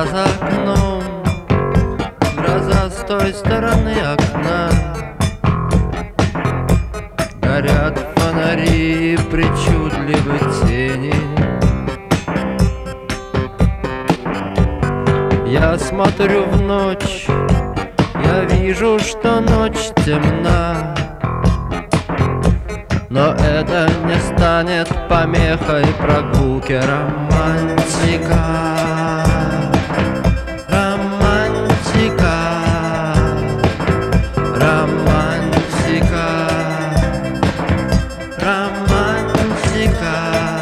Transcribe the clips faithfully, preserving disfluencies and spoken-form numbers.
А за окном гроза с той стороны окна. Горят фонари и причудливы тени. Я смотрю в ночь, я вижу, что ночь темна. Но это не станет помехой прогулки романтика. Романтика, романтика, романтика.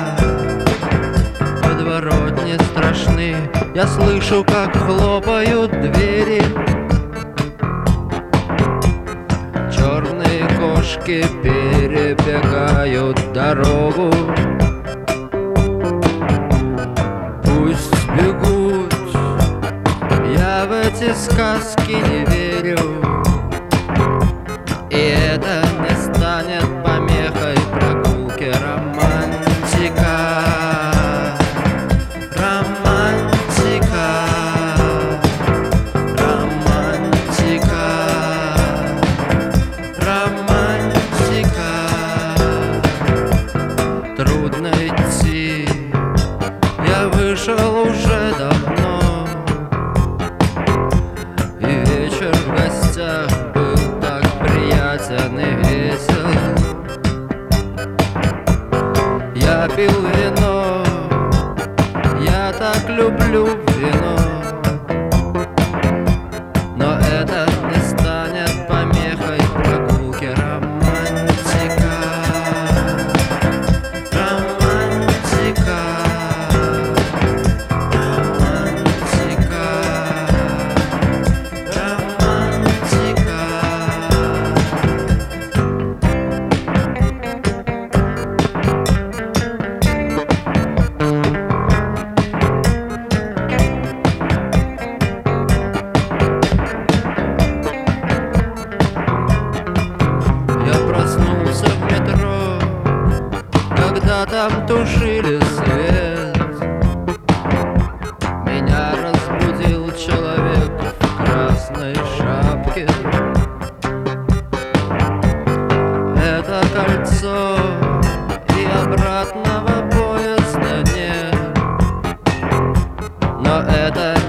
Подворотни страшны, я слышу, как хлопают двери. Черные кошки перебегают дорогу. Пусть бегут, я в эти сказки не верю. И это не станет помехой прогулки романтика. Романтика, романтика, романтика. Трудно идти, я вышел уже давно. И вечер в гостях был так приятен и весел. Я пил вино, я так люблю вино. Но это не станет помехой прогулки романтика. Романтика, романтика, романтика. Я проснулся в метро, когда там тушили свет. Меня разбудил человек в красной шапке. Это кольцо, и обратного поезда нет. Но это